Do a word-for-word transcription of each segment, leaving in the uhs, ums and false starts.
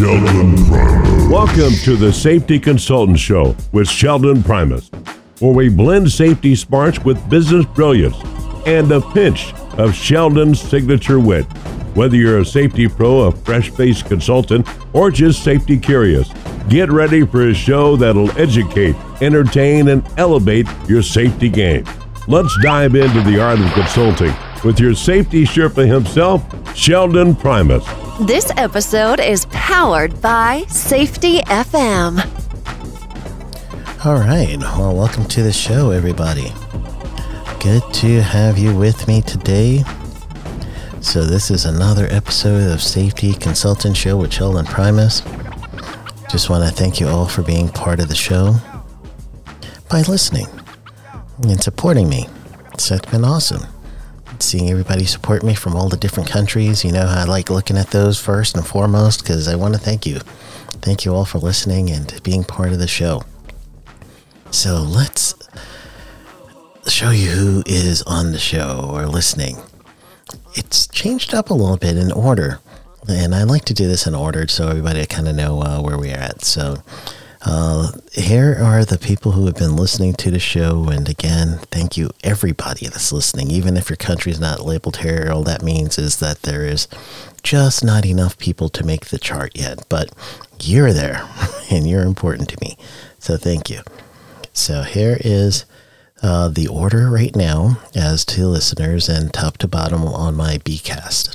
Sheldon Primus. Welcome to the Safety Consultant Show with Sheldon Primus, where we blend safety smarts with business brilliance and a pinch of Sheldon's signature wit. Whether you're a safety pro, a fresh-faced consultant, or just safety curious, get ready for a show that'll educate, entertain, and elevate your safety game. Let's dive into the art of consulting with your safety Sherpa himself, Sheldon Primus. This episode is powered by Safety F M. All right. Well, welcome to the show, everybody. Good to have you with me today. So this is another episode of Safety Consultant Show with Sheldon Primus. Just want to thank you all for being part of the show by listening and supporting me. So it's been awesome. Seeing everybody support me from all the different countries. You know, I like looking at those first and foremost because I want to thank you. Thank you all for listening and being part of the show. So let's show you who is on the show or listening. It's changed up a little bit in order, and I like to do this in order so everybody kind of know uh, where we're at. So uh, here are the people who have been listening to the show, and again, thank you everybody that's listening. Even if your country's not labeled here, all that means is that there is just not enough people to make the chart yet, but you're there, and you're important to me, so thank you. So here is Uh, the order right now as to listeners and top to bottom on my B-Cast.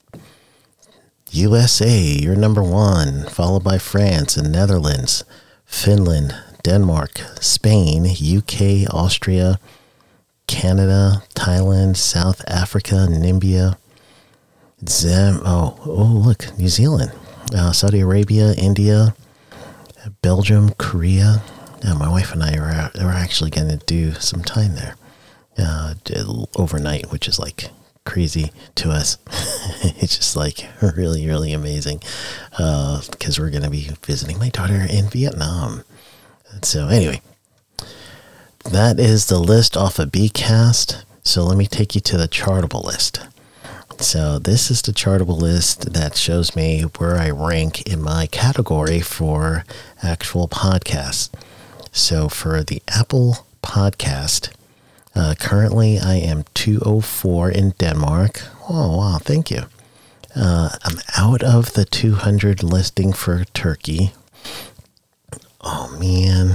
U S A, you're number one, followed by France and Netherlands, Finland, Denmark, Spain, U K, Austria, Canada, Thailand, South Africa, Namibia, Zam, oh, oh, look, New Zealand, uh, Saudi Arabia, India, Belgium, Korea. Yeah, my wife and I are, are actually going to do some time there uh, overnight, which is like crazy to us. It's just like really, really amazing because uh, we're going to be visiting my daughter in Vietnam. And so anyway, that is the list off of B-Cast. So let me take you to the chartable list. So this is the chartable list that shows me where I rank in my category for actual podcasts. So for the Apple podcast, uh, currently I am two oh four in Denmark. Oh, wow, thank you. Uh, I'm out of the two hundred listing for Turkey. Oh, man.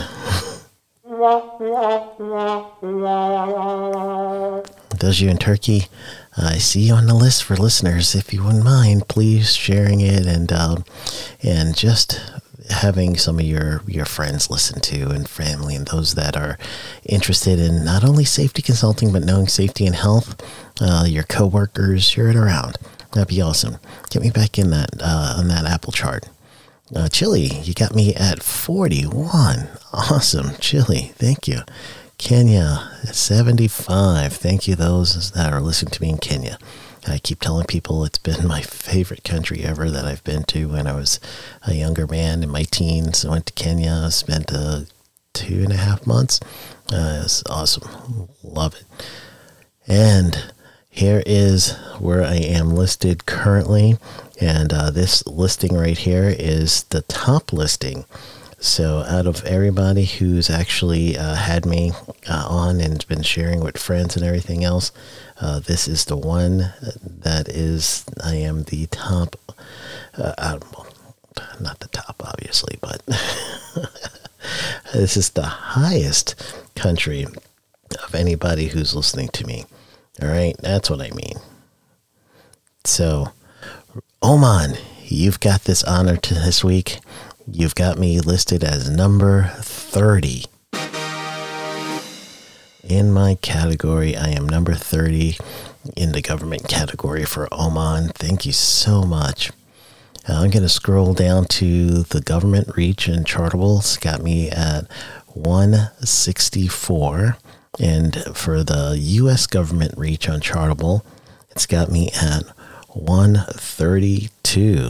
Those of you in Turkey, uh, I see you on the list for listeners. If you wouldn't mind, please sharing it and um, and just having some of your, your friends listen to and family and those that are interested in not only safety consulting, but knowing safety and health, uh, your coworkers, share it around. That'd be awesome. Get me back in that, uh, on that Apple chart. Uh, Chile, you got me at forty-one. Awesome. Chile. Thank you. Kenya, seventy-five. Thank you those that are listening to me in Kenya. I keep telling people it's been my favorite country ever that I've been to when I was a younger man in my teens. I went to Kenya, spent uh, two and a half months. Uh, it was awesome. Love it. And here is where I am listed currently. And uh, this listing right here is the top listing. So out of everybody who's actually uh, had me uh, on and been sharing with friends and everything else, uh, this is the one that is, I am the top, uh, uh, not the top obviously, but this is the highest country of anybody who's listening to me. All right, that's what I mean. So Oman, you've got this honor to this week. You've got me listed as number thirty. In my category, I am number thirty in the government category for Oman. Thank you so much. Uh, I'm going to scroll down to the government reach and chartable. It's got me at one sixty-four. And for the U S government reach on chartable, it's got me at one thirty-two.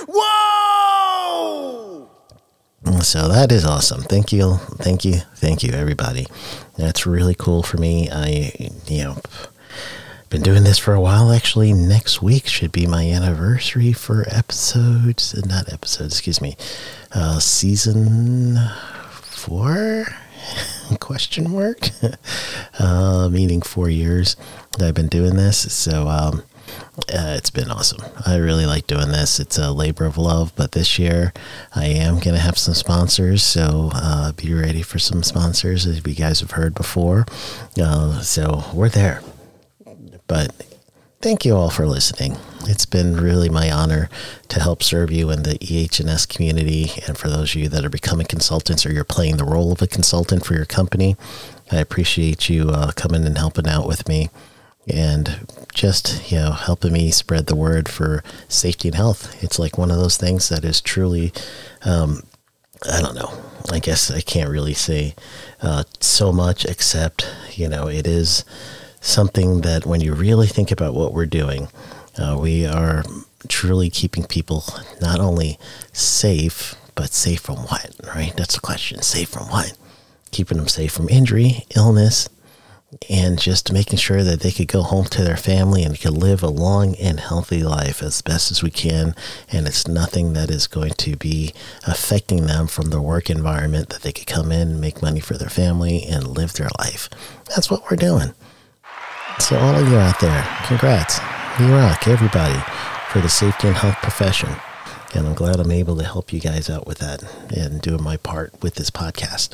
Whoa! So that is awesome. Thank you. Thank you. Thank you, everybody. That's really cool for me. I, you know, been doing this for a while. Actually, next week should be my anniversary for episodes, not episodes, excuse me, uh, season four, question mark, uh, meaning four years that I've been doing this. So, um, Uh, it's been awesome. I really like doing this. It's a labor of love, but this year I am going to have some sponsors, so uh, be ready for some sponsors, as you guys have heard before. Uh, so we're there. But thank you all for listening. It's been really my honor to help serve you in the E H and S community, and for those of you that are becoming consultants or you're playing the role of a consultant for your company, I appreciate you uh, coming and helping out with me. And just, you know, helping me spread the word for safety and health. It's like one of those things that is truly, um, I don't know, I guess I can't really say uh, so much, except, you know, it is something that when you really think about what we're doing, uh, we are truly keeping people not only safe, but safe from what, right? That's the question. Safe from what? Keeping them safe from injury, illness, and just making sure that they could go home to their family and could live a long and healthy life as best as we can. And it's nothing that is going to be affecting them from the work environment, that they could come in and make money for their family and live their life. That's what we're doing. So all of you out there, congrats. You rock, everybody, for the safety and health profession. And I'm glad I'm able to help you guys out with that and doing my part with this podcast.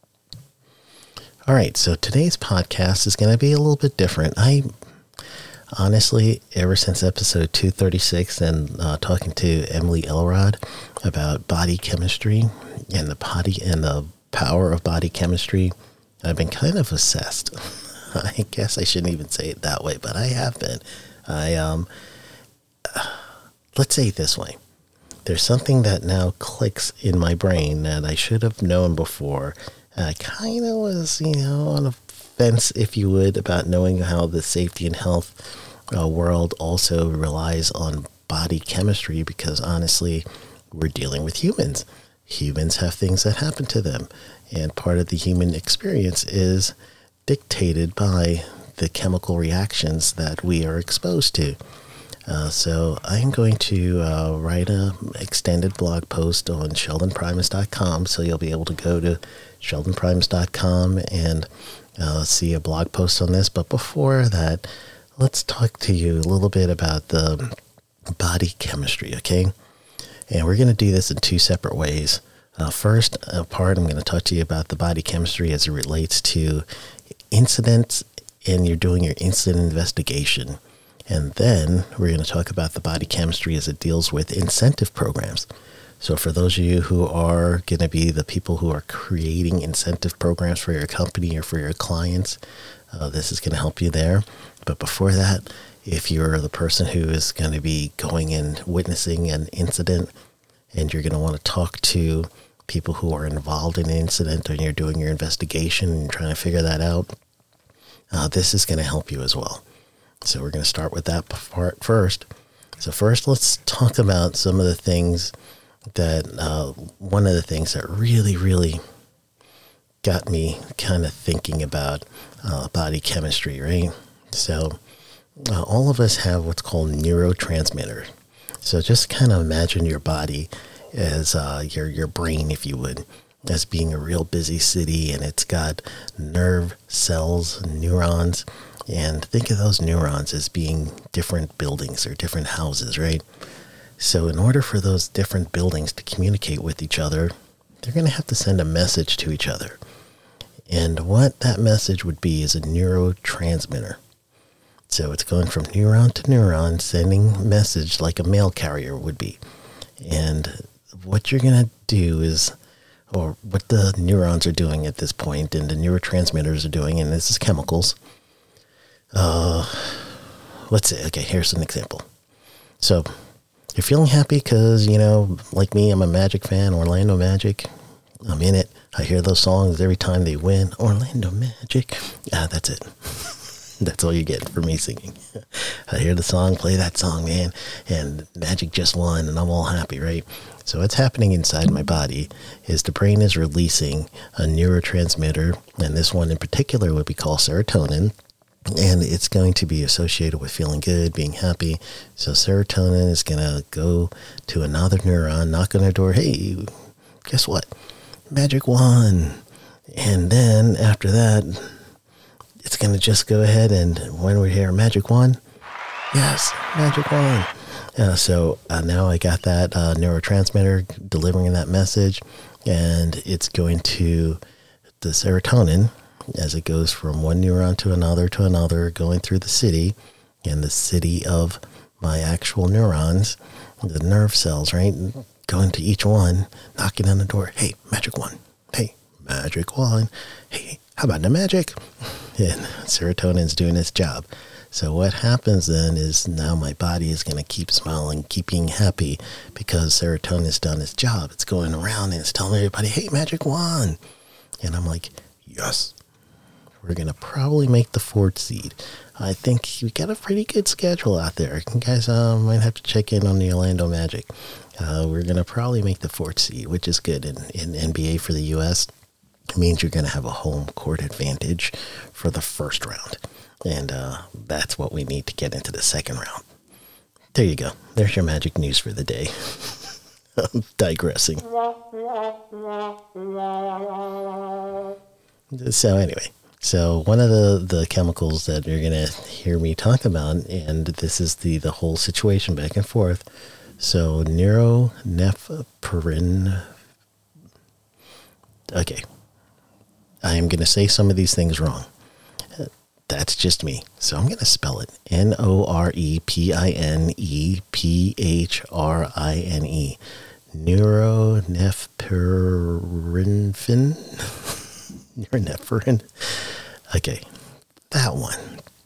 All right, so today's podcast is going to be a little bit different. I honestly, ever since episode two thirty-six and uh, talking to Emily Elrod about body chemistry and the body and the power of body chemistry, I've been kind of obsessed. I guess I shouldn't even say it that way, but I have been. I um, let's say it this way: there's something that now clicks in my brain that I should have known before. I kind of was, you know, on a fence, if you would, about knowing how the safety and health uh, world also relies on body chemistry, because honestly, we're dealing with humans. Humans have things that happen to them, and part of the human experience is dictated by the chemical reactions that we are exposed to. Uh, so I'm going to uh, write an extended blog post on sheldon primus dot com, so you'll be able to go to sheldon primus dot com and uh, see a blog post on this. But before that, let's talk to you a little bit about the body chemistry, okay? And we're going to do this in two separate ways. Uh, first uh, part, I'm going to talk to you about the body chemistry as it relates to incidents, and you're doing your incident investigation. And then we're going to talk about the body chemistry as it deals with incentive programs. So for those of you who are going to be the people who are creating incentive programs for your company or for your clients, uh, this is going to help you there. But before that, if you're the person who is going to be going and witnessing an incident, and you're going to want to talk to people who are involved in an incident, and you're doing your investigation and trying to figure that out, uh, this is going to help you as well. So we're going to start with that part first. So first, let's talk about some of the things that, uh, one of the things that really, really got me kind of thinking about uh, body chemistry, right? So uh, all of us have what's called neurotransmitters. So just kind of imagine your body as uh, your, your brain, if you would, as being a real busy city, and it's got nerve cells, neurons. And think of those neurons as being different buildings or different houses, right? So in order for those different buildings to communicate with each other, they're going to have to send a message to each other. And what that message would be is a neurotransmitter. So it's going from neuron to neuron, sending a message like a mail carrier would be. And what you're going to do is, or what the neurons are doing at this point, and the neurotransmitters are doing, and this is chemicals. Uh, let's say, okay, here's an example. So you're feeling happy because, you know, like me, I'm a Magic fan, Orlando Magic. I'm in it. I hear those songs every time they win. Orlando Magic. Ah, that's it. That's all you get for me singing. I hear the song, play that song, man, and Magic just won, and I'm all happy, right? So what's happening inside my body is the brain is releasing a neurotransmitter, and this one in particular would be called serotonin. And it's going to be associated with feeling good, being happy. So serotonin is going to go to another neuron, knock on their door. Hey, guess what? Magic wand. And then after that, it's going to just go ahead and when we hear magic wand, yes, magic wand. Uh, so uh, now I got that uh, neurotransmitter delivering that message, and it's going to the serotonin as it goes from one neuron to another to another, going through the city, and the city of my actual neurons, the nerve cells, right? Going to each one, knocking on the door. Hey, magic wand. Hey, magic wand. Hey, how about the magic? And serotonin's doing its job. So what happens then is now my body is going to keep smiling, keep being happy because serotonin's done its job. It's going around and it's telling everybody, hey, magic wand. And I'm like, yes. We're going to probably make the fourth seed. I think we got a pretty good schedule out there. You guys uh, might have to check in on the Orlando Magic. Uh, we're going to probably make the fourth seed, which is good. In, in N B A for the U S, it means you're going to have a home court advantage for the first round. And uh, that's what we need to get into the second round. There you go. There's your magic news for the day. I'm digressing. So anyway. So one of the, the chemicals that you're going to hear me talk about, and this is the, the whole situation back and forth. So neuronephrin. Okay. I am going to say some of these things wrong. That's just me. So I'm going to spell it N O R E P I N E P H R I N E. Neuronephrin. Neuronephrin. Okay, that one.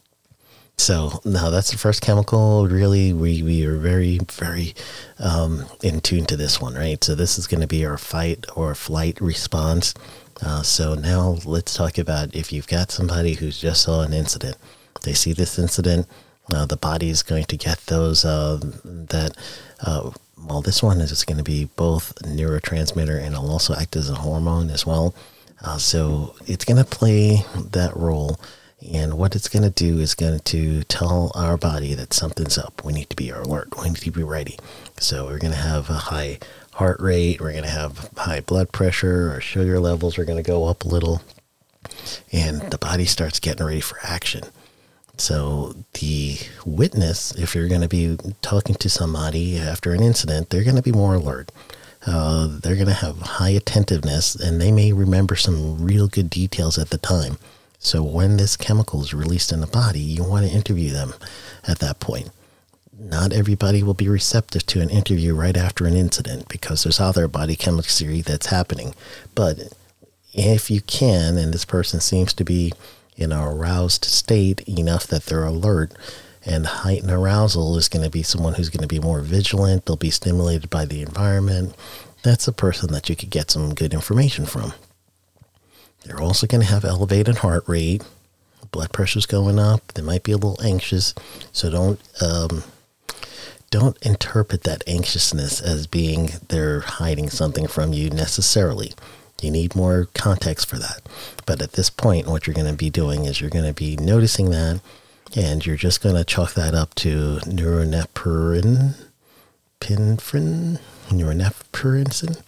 So now that's the first chemical. Really, we, we are very, very um, in tune to this one, right? So this is going to be our fight or flight response. Uh, so now let's talk about if you've got somebody who's just saw an incident. They see this incident, uh, the body is going to get those uh, that, uh, well, this one is going to be both neurotransmitter and it'll also act as a hormone as well. Uh, so it's going to play that role, and what it's going to do is going to tell our body that something's up. We need to be alert. We need to be ready. So we're going to have a high heart rate. We're going to have high blood pressure. Our sugar levels are going to go up a little, and the body starts getting ready for action. So the witness, if you're going to be talking to somebody after an incident, they're going to be more alert. Uh, they're going to have high attentiveness, and they may remember some real good details at the time. So when this chemical is released in the body, you want to interview them at that point. Not everybody will be receptive to an interview right after an incident because there's other body chemistry that's happening. But if you can, and this person seems to be in an aroused state enough that they're alert, and heightened arousal is going to be someone who's going to be more vigilant. They'll be stimulated by the environment. That's a person that you could get some good information from. They're also going to have elevated heart rate. Blood pressure's going up. They might be a little anxious. So don't um, don't interpret that anxiousness as being they're hiding something from you necessarily. You need more context for that. But at this point, what you're going to be doing is you're going to be noticing that, and you're just going to chalk that up to neuronephrin, pinfrin, neuronephrin.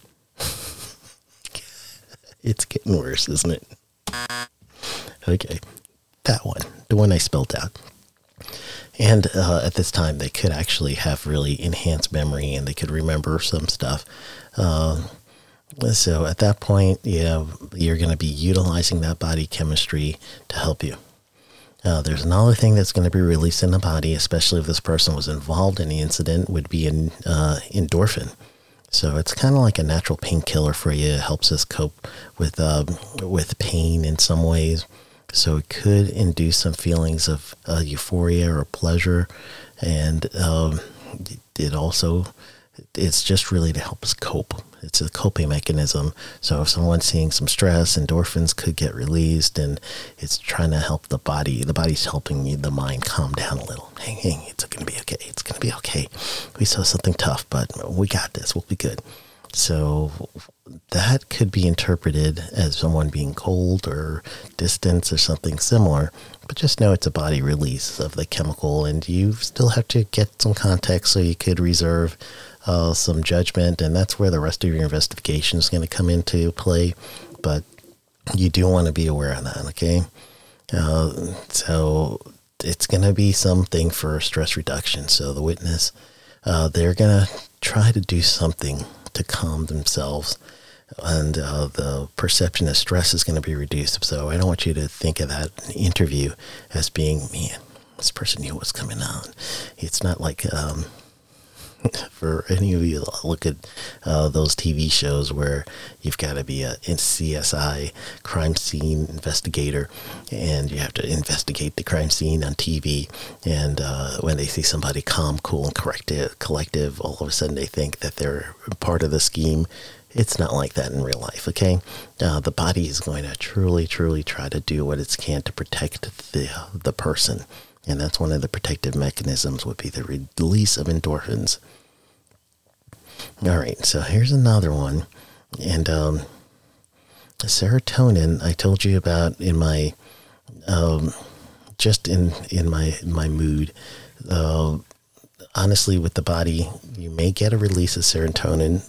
It's getting worse, isn't it? Okay, that one, the one I spelled out. And uh, at this time, they could actually have really enhanced memory, and they could remember some stuff. Uh, so at that point, you know, you're going to be utilizing that body chemistry to help you. Uh, there's another thing that's going to be released in the body, especially if this person was involved in the incident, would be an uh, endorphin. So it's kind of like a natural painkiller for you. It helps us cope with uh, with pain in some ways. So it could induce some feelings of uh, euphoria or pleasure, and um, it also it's just really to help us cope. It's a coping mechanism. So if someone's seeing some stress, endorphins could get released, and it's trying to help the body. The body's helping the mind calm down a little. Hey, hey, it's going to be okay. It's going to be okay. We saw something tough, but we got this. We'll be good. So that could be interpreted as someone being cold or distant or something similar, but just know it's a body release of the chemical, and you still have to get some context so you could reserve uh, some judgment, and that's where the rest of your investigation is going to come into play. But you do want to be aware of that, okay? Uh, so it's going to be something for stress reduction. So the witness, uh, they're going to try to do something to calm themselves, and uh, the perception of stress is going to be reduced. So I don't want you to think of that interview as being, man, this person knew what's coming on. It's not like, um, for any of you look at uh, those T V shows where you've got to be a C S I crime scene investigator, and you have to investigate the crime scene on T V, and uh, when they see somebody calm, cool, and corrective, collective, all of a sudden they think that they're part of the scheme. It's not like that in real life, okay? Uh, the body is going to truly, truly try to do what it can to protect the the person. And that's one of the protective mechanisms would be the release of endorphins. All right, so here's another one. And um, serotonin, I told you about in my, um, just in, in my, my mood. Uh, honestly, with the body, you may get a release of serotonin.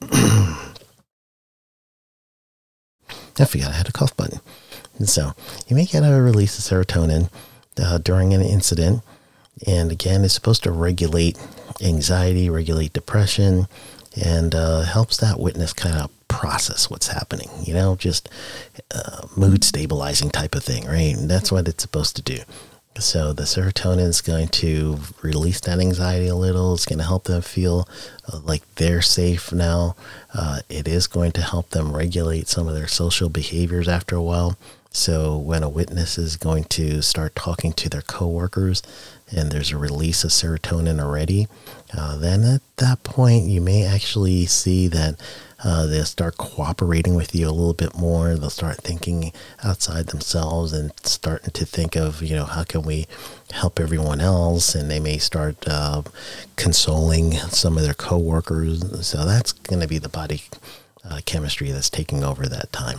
I forgot I had a cough button. And so you may get a release of serotonin Uh, during an incident, and again, it's supposed to regulate anxiety, regulate depression, and uh, helps that witness kind of process what's happening, you know, just uh, mood stabilizing type of thing, right? And that's what it's supposed to do. So the serotonin is going to release that anxiety a little. It's going to help them feel uh, like they're safe now. Uh, it is going to help them regulate some of their social behaviors after a while. So when a witness is going to start talking to their coworkers and there's a release of serotonin already, uh, then at that point you may actually see that uh, they'll start cooperating with you a little bit more. They'll start thinking outside themselves and starting to think of, you know, how can we help everyone else? And they may start uh, consoling some of their coworkers. So that's going to be the body uh, chemistry that's taking over that time.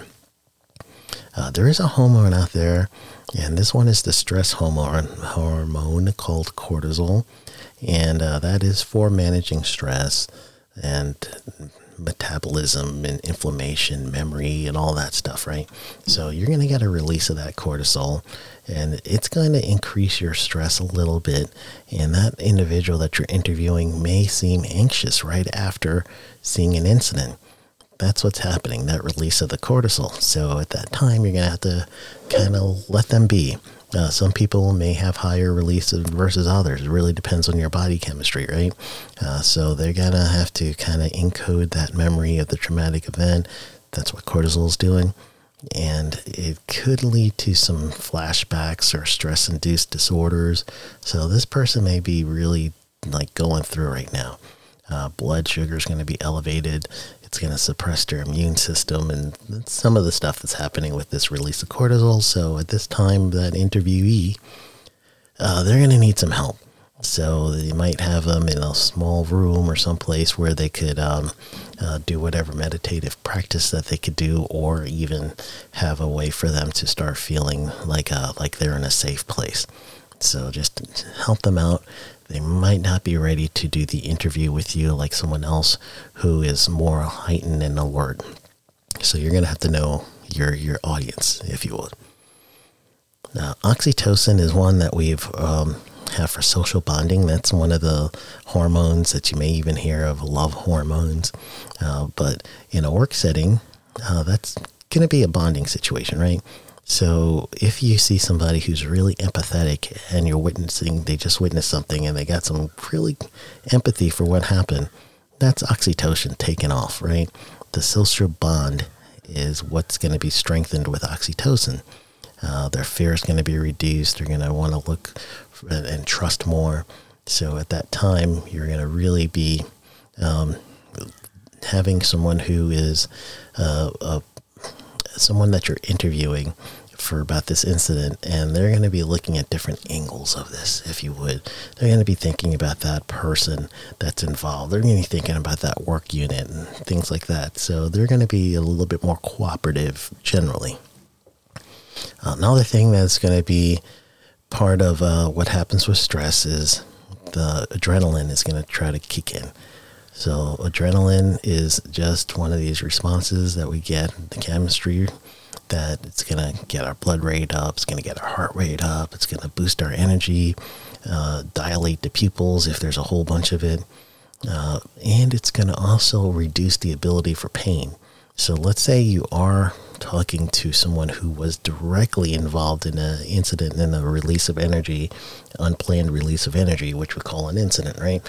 Uh, there is a hormone out there, and this one is the stress hormone, hormone called cortisol, and uh, that is for managing stress and metabolism and inflammation, memory, and all that stuff, right? So you're going to get a release of that cortisol, and it's going to increase your stress a little bit, and that individual that you're interviewing may seem anxious right after seeing an incident. That's what's happening, that release of the cortisol. So at that time, you're going to have to kind of let them be. Uh, some people may have higher releases versus others. It really depends on your body chemistry, right? Uh, so they're going to have to kind of encode that memory of the traumatic event. That's what cortisol is doing. And it could lead to some flashbacks or stress-induced disorders. So this person may be really like going through right now. Uh, blood sugar is going to be elevated. It's going to suppress their immune system, and that's some of the stuff that's happening with this release of cortisol. So at this time, that interviewee, uh, they're going to need some help. So you might have them in a small room or someplace where they could um, uh, do whatever meditative practice that they could do, or even have a way for them to start feeling like uh, like they're in a safe place. So just help them out. They might not be ready to do the interview with you like someone else who is more heightened and alert. So you're going to have to know your your audience, if you would. Now, oxytocin is one that we've um, have for social bonding. That's one of the hormones that you may even hear of, love hormones. Uh, but in a work setting, uh, that's going to be a bonding situation, right? So if you see somebody who's really empathetic and you're witnessing, they just witnessed something and they got some really empathy for what happened, that's oxytocin taken off, right? The social bond is what's going to be strengthened with oxytocin. Uh, their fear is going to be reduced. They're going to want to look and, and trust more. So at that time, you're going to really be um, having someone who is uh, a someone that you're interviewing for about this incident, and they're going to be looking at different angles of this, if you would. They're going to be thinking about that person that's involved. They're going to be thinking about that work unit and things like that. So they're going to be a little bit more cooperative generally. Uh, another thing that's going to be part of uh, what happens with stress is the adrenaline is going to try to kick in. So adrenaline is just one of these responses that we get, the chemistry, that it's going to get our blood rate up, it's going to get our heart rate up, it's going to boost our energy, uh, dilate the pupils if there's a whole bunch of it, uh, and it's going to also reduce the ability for pain. So let's say you are talking to someone who was directly involved in an incident, in a release of energy, unplanned release of energy, which we call an incident, right?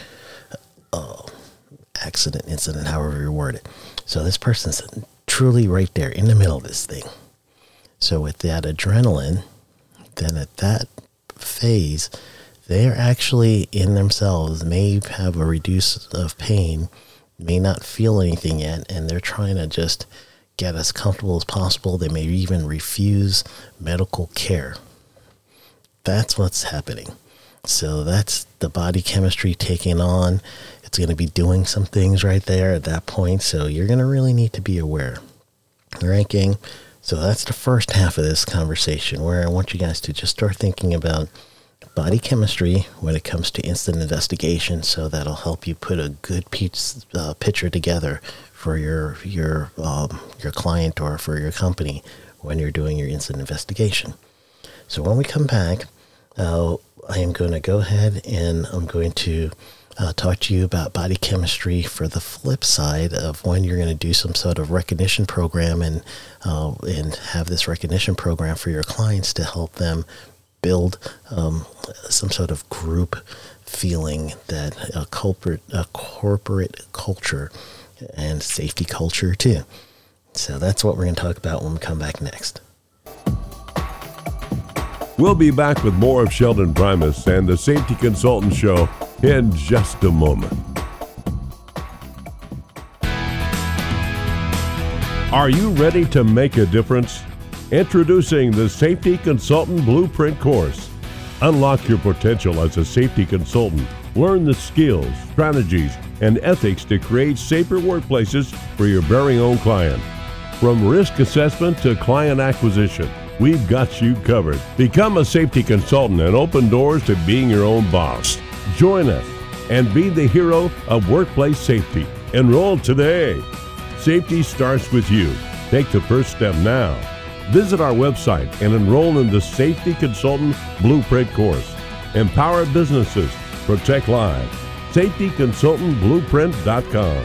Uh, accident, incident, however you word it. So this person's truly right there in the middle of this thing. So with that adrenaline, then at that phase, they're actually in themselves, may have a reduce of pain, may not feel anything yet, and they're trying to just get as comfortable as possible. They may even refuse medical care. That's what's happening. So that's the body chemistry taking on. It's going to be doing some things right there at that point. So you're going to really need to be aware. All right, gang? So that's the first half of this conversation, where I want you guys to just start thinking about body chemistry when it comes to incident investigation. So that'll help you put a good piece, uh, picture together for your your um, your client or for your company when you're doing your incident investigation. So when we come back, uh, I am going to go ahead and I'm going to uh, talk to you about body chemistry for the flip side of when you're going to do some sort of recognition program and uh, and have this recognition program for your clients to help them build um, some sort of group feeling, that a corporate a corporate culture and safety culture too. So that's what we're going to talk about when we come back next. We'll be back with more of Sheldon Primus and the Safety Consultant Show in just a moment. Are you ready to make a difference? Introducing the Safety Consultant Blueprint course. Unlock your potential as a safety consultant. Learn the skills, strategies, and ethics to create safer workplaces for your very own client. From risk assessment to client acquisition, we've got you covered. Become a safety consultant and open doors to being your own boss. Join us and be the hero of workplace safety. Enroll today. Safety starts with you. Take the first step now. Visit our website and enroll in the Safety Consultant Blueprint course. Empower businesses. Protect lives. safety consultant blueprint dot com.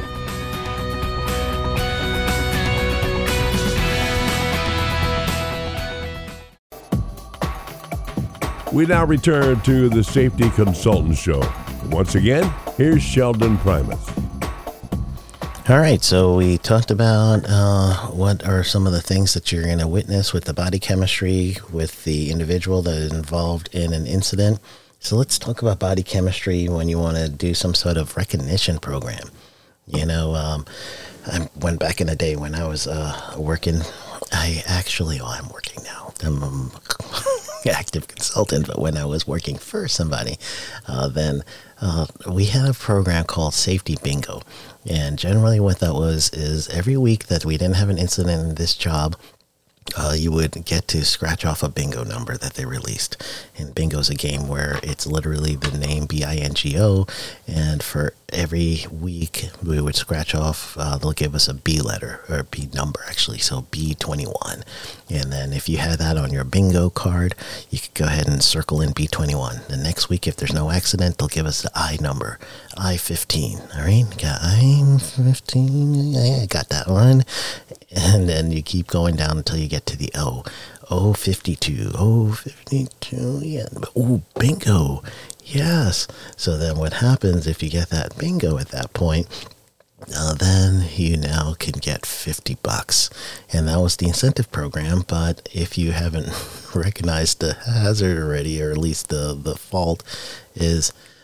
We now return to the Safety Consultant Show. Once again, here's Sheldon Primus. All right, so we talked about uh, what are some of the things that you're going to witness with the body chemistry with the individual that is involved in an incident. So let's talk about body chemistry when you want to do some sort of recognition program. You know, um, I went back in the day when I was uh, working. I actually, well, I'm working now. I'm an active consultant, but when I was working for somebody, uh, then uh, we had a program called Safety Bingo. And generally what that was is every week that we didn't have an incident in this job, Uh, you would get to scratch off a bingo number that they released. And bingo is a game where it's literally the name B I N G O. And for every week, we would scratch off, uh, they'll give us a B letter, or a B number actually, so B twenty-one. And then if you had that on your bingo card, you could go ahead and circle in B twenty-one. The next week, if there's no accident, they'll give us the I number, I fifteen. All right, got I fifteen, I got that one. And then you keep going down until you get to the O. O fifty-two, O fifty-two, yeah. Oh, bingo. Yes. So then what happens if you get that bingo at that point, uh, then you now can get fifty bucks. And that was the incentive program. But if you haven't recognized the hazard already, or at least the, the fault is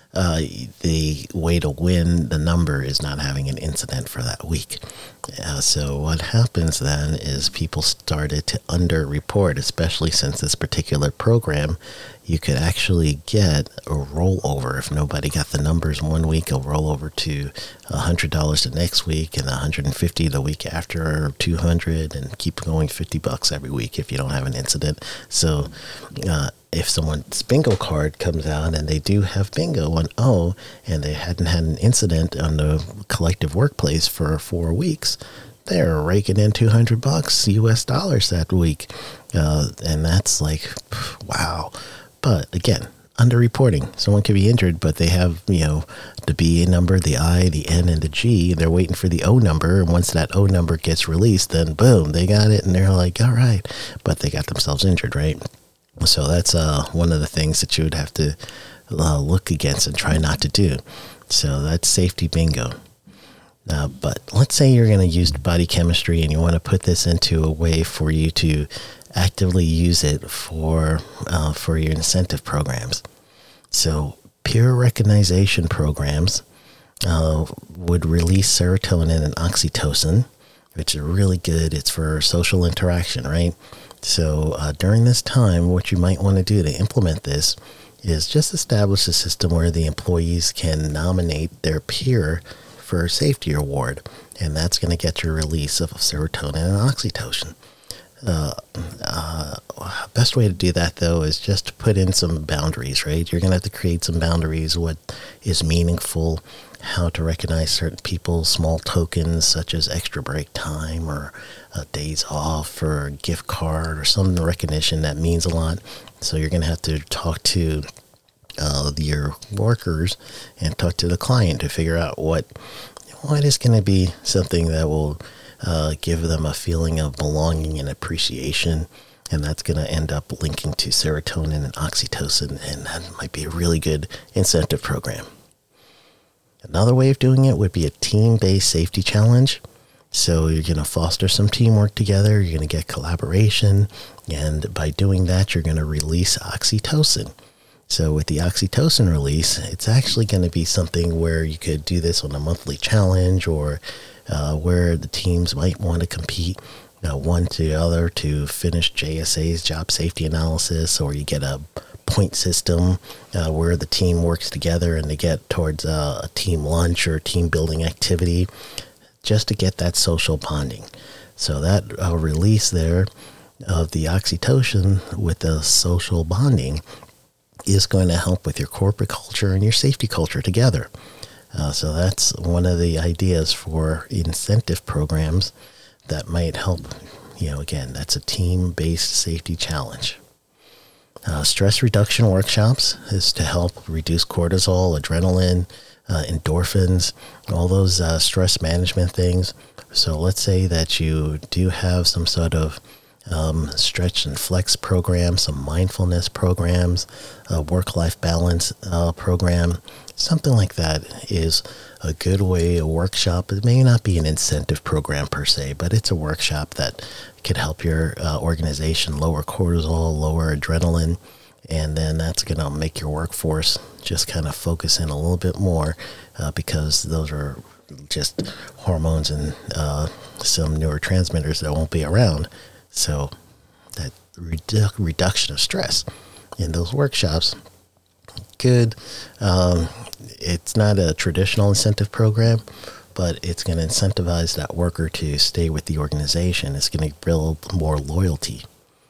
uh, the way to win the number is not having an incident for that week. Uh, so what happens then is people started to under-report, especially since this particular program, you could actually get a rollover. If nobody got the numbers one week, a rollover to one hundred dollars the next week, and one hundred fifty dollars the week after, or two hundred dollars, and keep going fifty bucks every week if you don't have an incident. So uh, if someone's bingo card comes out and they do have bingo on O, and they hadn't had an incident on the collective workplace for four weeks, they're raking in two hundred bucks U S dollars that week. Uh, and that's like, wow. But again, underreporting. Someone could be injured, but they have, you know, the B number, the I, the N, and the G. They're waiting for the O number. And once that O number gets released, then boom, they got it. And they're like, all right. But they got themselves injured, right? So that's uh, one of the things that you would have to uh, look against and try not to do. So that's safety bingo. Uh, but let's say you're going to use body chemistry and you want to put this into a way for you to actively use it for uh, for your incentive programs. So peer recognition programs uh, would release serotonin and oxytocin, which are really good. It's for social interaction, right? So uh, during this time, what you might want to do to implement this is just establish a system where the employees can nominate their peer for a safety award, and that's going to get your release of serotonin and oxytocin. Uh, uh, best way to do that, though, is just to put in some boundaries, right? You're going to have to create some boundaries, what is meaningful, how to recognize certain people, small tokens such as extra break time or uh, days off or a gift card or some recognition that means a lot. So you're going to have to talk to uh, your workers and talk to the client to figure out what what is going to be something that will Uh, give them a feeling of belonging and appreciation, and that's going to end up linking to serotonin and oxytocin, and that might be a really good incentive program. Another way of doing it would be a team-based safety challenge. So you're going to foster some teamwork together, you're going to get collaboration, and by doing that, you're going to release oxytocin. So with the oxytocin release, it's actually going to be something where you could do this on a monthly challenge, or Uh, where the teams might want to compete uh, one to the other to finish J S A's job safety analysis, or you get a point system uh, where the team works together and they get towards uh, a team lunch or team building activity just to get that social bonding. So that uh, release there of the oxytocin with the social bonding is going to help with your corporate culture and your safety culture together. Uh, so that's one of the ideas for incentive programs that might help. You know, again, that's a team-based safety challenge. Uh, stress reduction workshops is to help reduce cortisol, adrenaline, uh, endorphins, all those uh, stress management things. So let's say that you do have some sort of um, stretch and flex program, some mindfulness programs, a work-life balance uh, program. Something like that is a good way, a workshop. It may not be an incentive program per se, but it's a workshop that could help your uh, organization lower cortisol, lower adrenaline, and then that's going to make your workforce just kind of focus in a little bit more uh, because those are just hormones and uh, some neurotransmitters that won't be around. So that redu- reduction of stress in those workshops, good. Um, it's not a traditional incentive program, but it's going to incentivize that worker to stay with the organization. It's going to build more loyalty.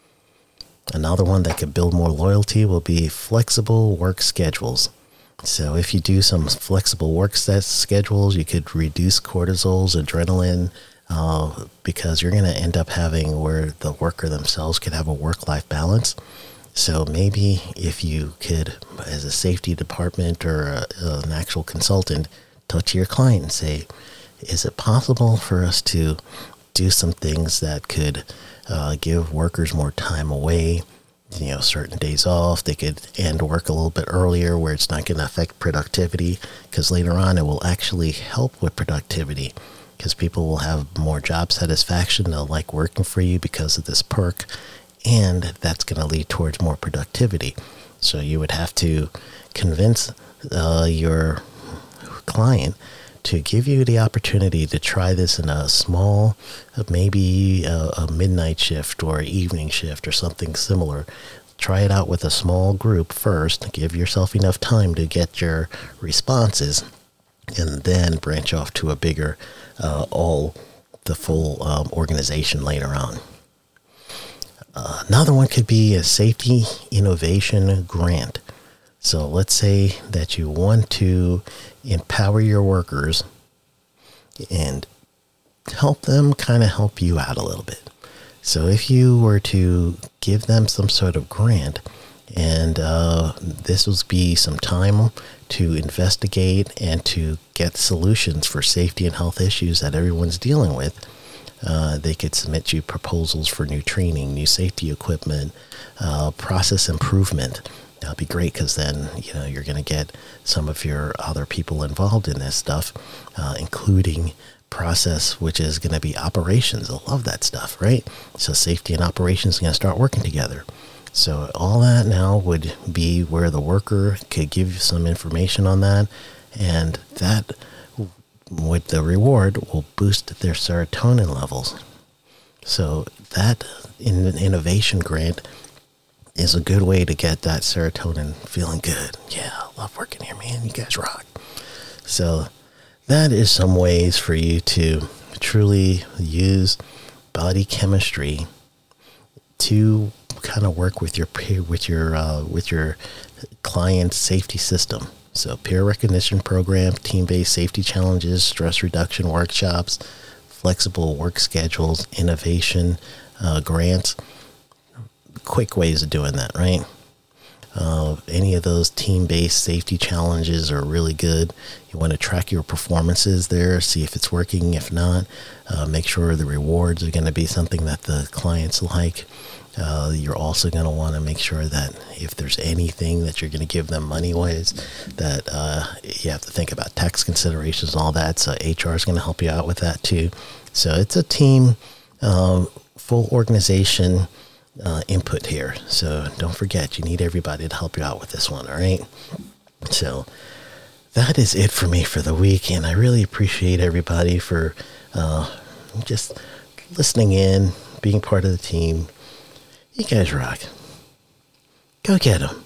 Another one that could build more loyalty will be flexible work schedules. So if you do some flexible work set schedules, you could reduce cortisol's, adrenaline, uh, because you're going to end up having where the worker themselves could have a work-life balance. So maybe if you could, as a safety department or a, an actual consultant, talk to your client and say, is it possible for us to do some things that could uh, give workers more time away, you know, certain days off? They could end work a little bit earlier where it's not going to affect productivity, because later on it will actually help with productivity, because people will have more job satisfaction. They'll like working for you because of this perk. And that's going to lead towards more productivity. So you would have to convince uh, your client to give you the opportunity to try this in a small, maybe a, a midnight shift or evening shift or something similar. Try it out with a small group first. Give yourself enough time to get your responses, and then branch off to a bigger, uh, all the full um, organization later on. Uh, another one could be a safety innovation grant. So let's say that you want to empower your workers and help them kind of help you out a little bit. So if you were to give them some sort of grant, and uh, this would be some time to investigate and to get solutions for safety and health issues that everyone's dealing with, uh, they could submit you proposals for new training, new safety equipment, uh, process improvement. That'll be great, because then, you know, you're going to get some of your other people involved in this stuff, uh, including process, which is going to be operations. I love that stuff, right? So safety and operations are going to start working together. So all that now would be where the worker could give you some information on that, and that, with the reward, will boost their serotonin levels. So that in an innovation grant is a good way to get that serotonin feeling good. Yeah, I love working here, man. You guys rock. So that is some ways for you to truly use body chemistry to kind of work with your peer, with your uh, with your client's safety system. So peer recognition program, team-based safety challenges, stress reduction workshops, flexible work schedules, innovation uh, grants. Quick ways of doing that, right? Uh, any of those team-based safety challenges are really good. You want to track your performances there, see if it's working. If not, uh, make sure the rewards are going to be something that the clients like. Uh, you're also going to want to make sure that if there's anything that you're going to give them money-wise, that uh, you have to think about tax considerations and all that. So H R is going to help you out with that too. So it's a team, uh, full organization Uh, input here. So don't forget, you need everybody to help you out with this one, all right? So that is it for me for the week, and I really appreciate everybody for uh, just listening in, being part of the team. You guys rock. Go get them.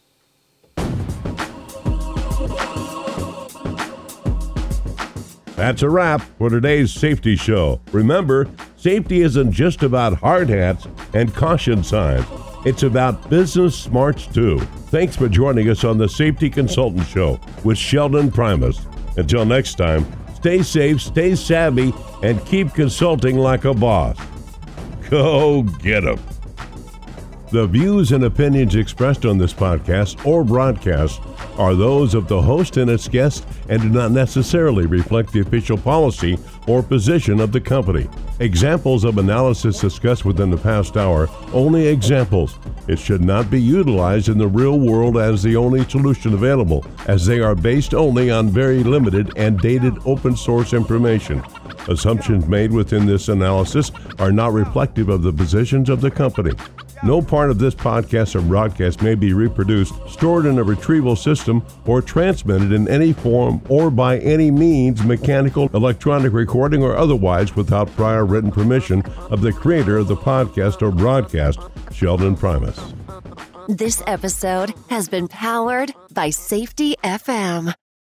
That's a wrap for today's safety show. Remember, safety isn't just about hard hats and caution signs. It's about business smarts too. Thanks for joining us on the Safety Consultant Show with Sheldon Primus. Until next time, stay safe, stay savvy, and keep consulting like a boss. Go get 'em. The views and opinions expressed on this podcast or broadcast are those of the host and its guests and do not necessarily reflect the official policy or position of the company. Examples of analysis discussed within the past hour, only examples. It should not be utilized in the real world as the only solution available, as they are based only on very limited and dated open source information. Assumptions made within this analysis are not reflective of the positions of the company. No part of this podcast or broadcast may be reproduced, stored in a retrieval system, or transmitted in any form or by any means, mechanical, electronic recording, or otherwise, without prior written permission of the creator of the podcast or broadcast, Sheldon Primus. This episode has been powered by Safety F M.